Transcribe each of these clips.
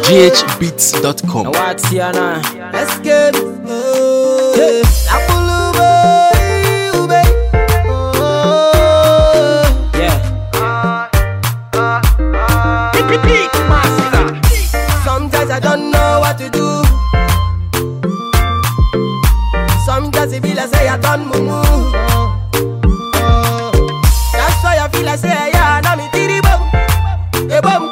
ghbeats.com. What's your name? Let's get it. Sometimes I don't know what to do. Sometimes it feel like say I done mumu. That's why I feel like say yeah, now me tiri bum, a bum.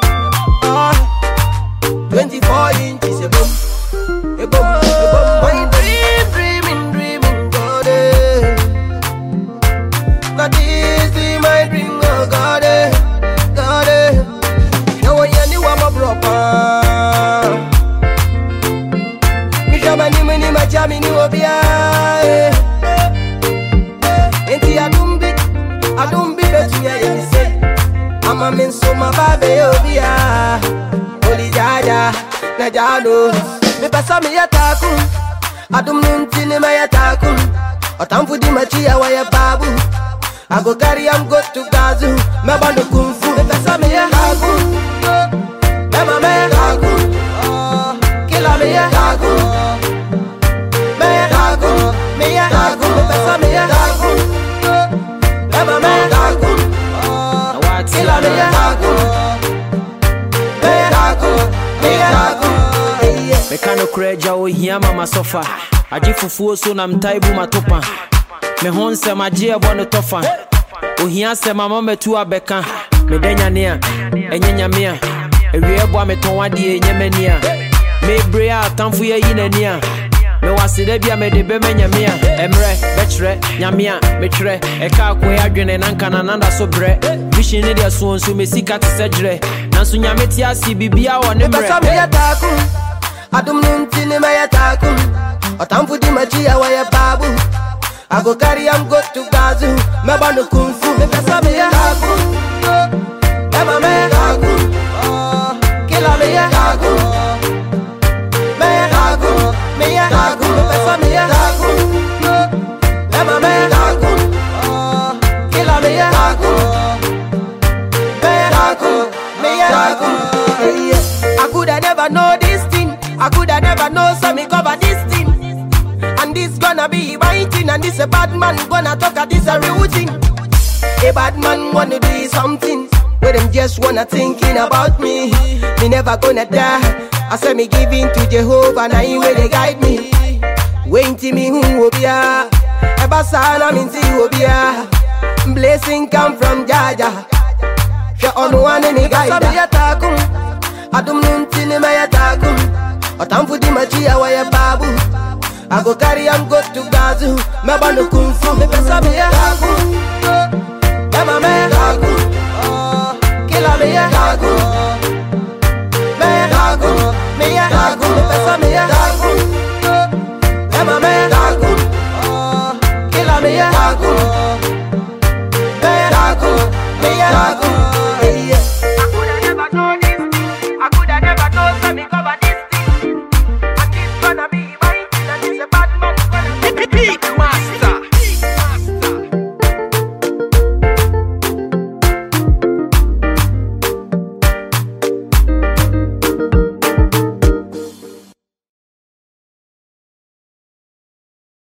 24 inches a bum, a bum, a bum. My dreaming, God eh. God is be my dream, oh God eh, God eh. Now when you want my proper. Mani machami ni obia enti adumbi betu ya yese ama menso mababe obia oli jaja na jado me pasa me yataku adum nunti ne mayataku otamfu di machia wa ya babu I go carry am go to gazu me bando kung fu me pasa me yataku me mama yataku kila me yataku Mekano kreja o hiya mama sofa aji fufuo so na mtaibu matopa me honse maji ebo no tofa o hiya se mama metu abeka me denya ne enyenya me a ewie ebo ameton wade enyemani a me bre a tamfu ye yinani a me waside bia me de be menya me a emre betre nyame a me tre e ka ko ya dwene nanka na nanda so bre vision ne de so nso me sika te segre nanso nyame ti asi bibia wo ne mre adum nunti ne mayataku otamfu di machia wa ya babu I go carry am go to gazu me bando kung fu me pesa me yataku me mama yataku kila me yataku me yataku me pesa me yataku me mama yataku kila me yataku me yataku I could have never know this thing. I could have never known so me cover this thing. And this gonna be my thing. And this a bad man gonna talk at this a real thing. A bad man wanna do something where them just wanna thinking about me. Me never gonna die. I say me giving to Jehovah. Now he where they guide me. Wait till me who will be a Ebasana minti will be a blessing come from Jaja. She on one any guide. Adum nunti ne mayataku otamfu di machia wa ya babu I go carry am go to gazu me bando kung fu me pesa me yataku me mama yataku kila me yataku me pesa me yataku me mama yataku kila me yataku me yataku